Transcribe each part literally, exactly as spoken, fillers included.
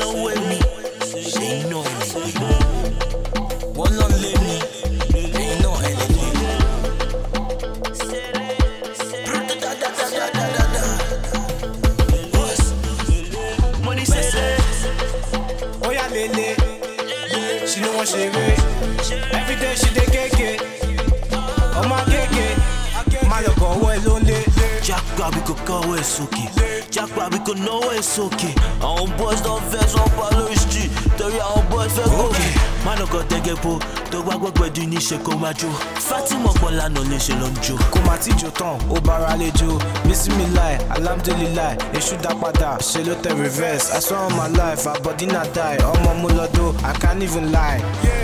lọ́wọ́ èmi ṣe iná ẹ̀lẹ́ wọ́n lọ lé mi ẹ̀yin náà ẹ̀lẹ́lẹ́. Money sẹ́sẹ́ ó yà lélẹ̀ she no wan ṣeré everyday she dey gègé ọmọ gègé má lọ bọ̀ ọwọ́ ẹ ló ń lé. Jápa bí kò káwọ́ ẹ̀ sókè jápa bí kò náwó ẹ̀ sókè àwọn boys don vex wọn pa lórí street torí àwọn boys fẹ́ gòkè má lọ kọ́ tẹ́gẹ́ po tó gbá gbọ́gbẹ́ dùn ní ṣe kó máa jó Fatima pọ̀lá náà lè ṣe lọ ń jó. Kò má tí jò tán ó bára lè jó bisimilayi alhamdulilayi èṣù dá padà ṣe ló tẹ reverse I swear on my life our body na die ọmọ mú lọ́dọ̀ I can't even lie.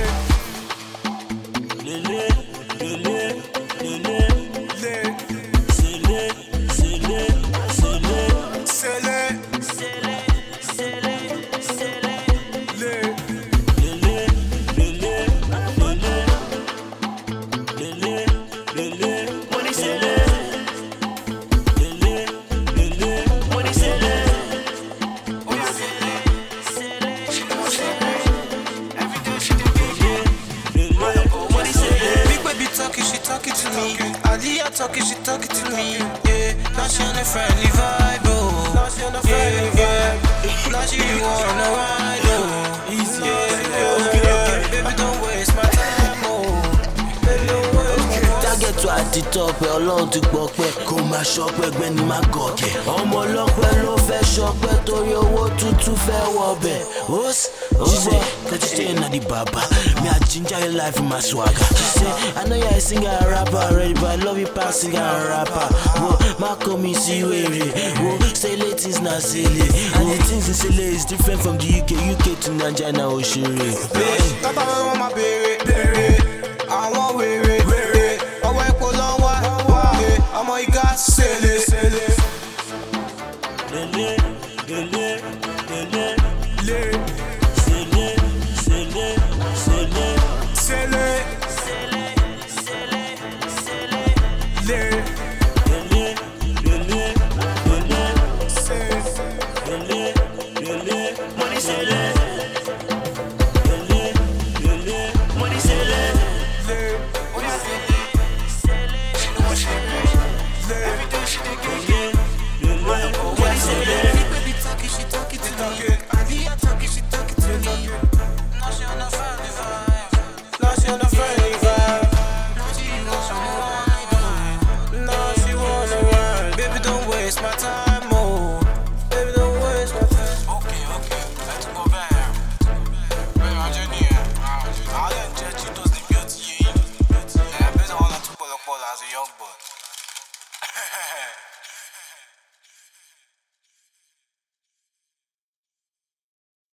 Lele lele lele le sele sele sele sele sele sele sele le lele lele lele lele lele money sele lele lele money sele oya sele sele she no sele every day she dey lele money sele big baby talking she talking to me Aliyah talking she talking to me yeah now she on a friendly vibe oh now she on a friendly vibe now she wanna ride oh easy yeah okay okay baby don't waste my time oh baby don't waste my time. Target to at the top ẹ Ọlọ́run ti gbọ́ pẹ́ kó máa ṣọpẹ́ gbẹ́ ni má gọ̀kẹ́ ọmọ ọlọ́pẹ́ ló fẹ́ ṣọpẹ́ torí owó tuntun fẹ́ wọbẹ̀ ó sì she say cause you stay na the baba me I ginger your life in my swagger she say I know you're a singer and rapper already but I love you past singer and rapper whoa má kọ́ mi sí wèrè whoa say late things na sele and the things in sele is different from the U K U K to Nigeria na òṣèré. Tọ́tà wọn máa béèrè béèrè àwọn wèrè wèrè ọwọ́ epo lọ́wọ́ wá ọmọ igá sele sele. Lele lele lele le. Sele, sele, sele, sele, le, le, le, le, le, sele, le, le, le, money sele, le, le, le, money sele, le, oya sele, sele, she no wan ṣeré, le, everyday she dey gègé, le, le, money sele. Big baby talking, she talking to me, Aliyah talking, she talking to me, now she on a family vibe. Now she on a friendly vibe. Now she wanna ride on. Now she wanna ride. Baby, don't waste my time, oh. Baby, don't waste my time. Okay, okay, let's go back. Baby, I'm just here. I didn't judge you. Those the beauty, yeah, you. Yeah, based on all that two as a young boy.